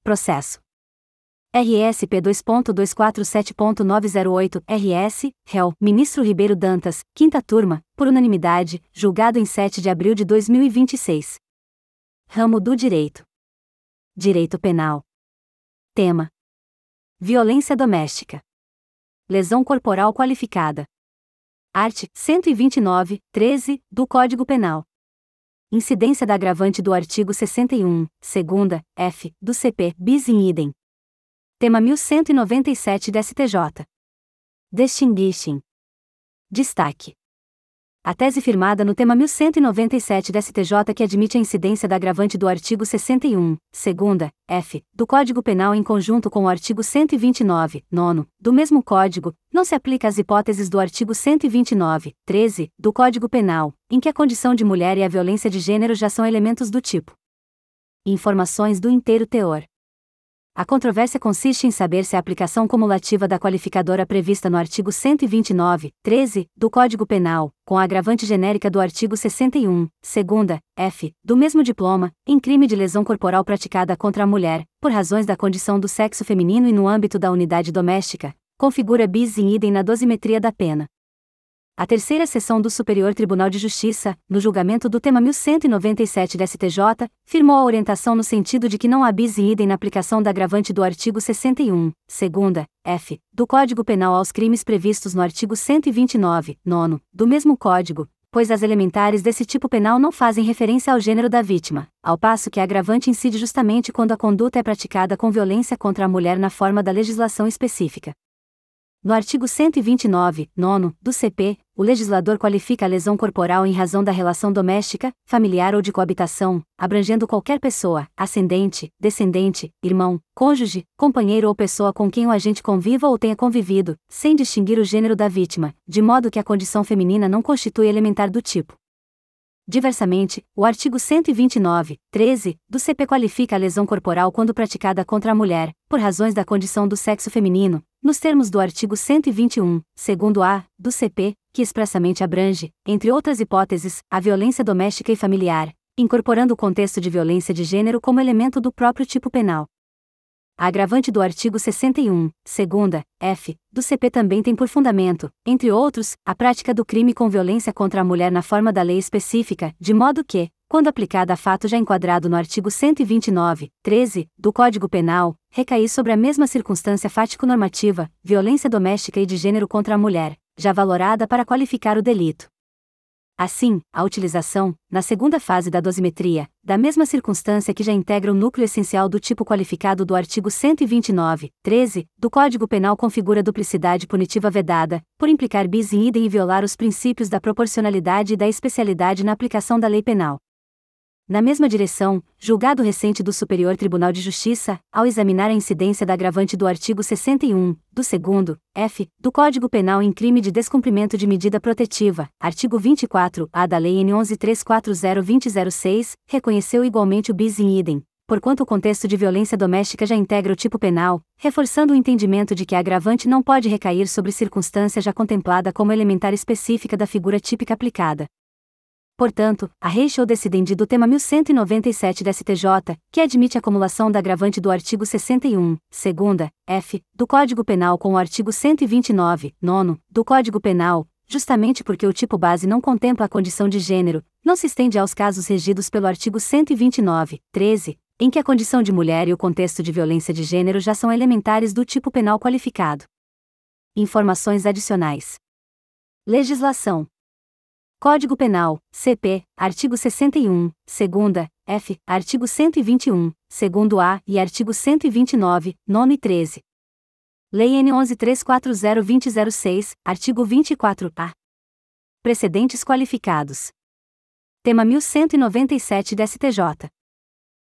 Processo. RSP 2.247.908, RS, réu, Ministro Ribeiro Dantas, 5ª Turma, por unanimidade, julgado em 7 de abril de 2026. Ramo do Direito. Direito Penal. Tema: Violência doméstica. Lesão corporal qualificada. Art. 129, 13, do Código Penal. Incidência da agravante do artigo 61, segunda, f, do CP, bis in idem. Tema 1197 da STJ. Distinguishing. Destaque. A tese firmada no tema 1197 da STJ que admite a incidência da agravante do artigo 61, segunda, f, do Código Penal em conjunto com o artigo 129, nono, do mesmo Código, não se aplica às hipóteses do artigo 129, 13, do Código Penal, em que a condição de mulher e a violência de gênero já são elementos do tipo. Informações do inteiro teor. A controvérsia consiste em saber se a aplicação cumulativa da qualificadora prevista no artigo 129, 13, do Código Penal, com a agravante genérica do artigo 61, segunda, f, do mesmo diploma, em crime de lesão corporal praticada contra a mulher, por razões da condição do sexo feminino e no âmbito da unidade doméstica, configura bis in idem na dosimetria da pena. A terceira sessão do Superior Tribunal de Justiça, no julgamento do tema 1197 da STJ, firmou a orientação no sentido de que não há bis in idem na aplicação da agravante do artigo 61, segunda, f, do Código Penal aos crimes previstos no artigo 129, nono, do mesmo Código, pois as elementares desse tipo penal não fazem referência ao gênero da vítima, ao passo que a agravante incide justamente quando a conduta é praticada com violência contra a mulher na forma da legislação específica. No artigo 129, nono, do CP, o legislador qualifica a lesão corporal em razão da relação doméstica, familiar ou de coabitação, abrangendo qualquer pessoa, ascendente, descendente, irmão, cônjuge, companheiro ou pessoa com quem o agente conviva ou tenha convivido, sem distinguir o gênero da vítima, de modo que a condição feminina não constitui elementar do tipo. Diversamente, o artigo 129, 13, do CP qualifica a lesão corporal quando praticada contra a mulher, por razões da condição do sexo feminino, nos termos do artigo 121, segundo A, do CP, que expressamente abrange, entre outras hipóteses, a violência doméstica e familiar, incorporando o contexto de violência de gênero como elemento do próprio tipo penal. A agravante do artigo 61, segunda, f, do CP também tem por fundamento, entre outros, a prática do crime com violência contra a mulher na forma da lei específica, de modo que, quando aplicada a fato já enquadrado no artigo 129, 13, do Código Penal, recair sobre a mesma circunstância fático-normativa, violência doméstica e de gênero contra a mulher, já valorada para qualificar o delito. Assim, a utilização, na segunda fase da dosimetria, da mesma circunstância que já integra o núcleo essencial do tipo qualificado do artigo 129, 13, do Código Penal configura duplicidade punitiva vedada, por implicar bis in idem e violar os princípios da proporcionalidade e da especialidade na aplicação da lei penal. Na mesma direção, julgado recente do Superior Tribunal de Justiça, ao examinar a incidência da agravante do artigo 61, do segundo, f, do Código Penal em crime de descumprimento de medida protetiva, artigo 24-A da Lei N. 11.340-2006, reconheceu igualmente o bis in idem, porquanto o contexto de violência doméstica já integra o tipo penal, reforçando o entendimento de que a agravante não pode recair sobre circunstância já contemplada como elementar específica da figura típica aplicada. Portanto, a ratio decidente do tema 1197 da STJ, que admite a acumulação da agravante do artigo 61, segunda, f, do Código Penal com o artigo 129, nono, do Código Penal, justamente porque o tipo base não contempla a condição de gênero, não se estende aos casos regidos pelo artigo 129, 13, em que a condição de mulher e o contexto de violência de gênero já são elementares do tipo penal qualificado. Informações adicionais. Legislação. Código Penal, CP, artigo 61, segunda, f, artigo 121, segundo A e artigo 129, nono e 13. Lei N. 11.340-2006, artigo 24-A. Precedentes qualificados. Tema 1197 da STJ.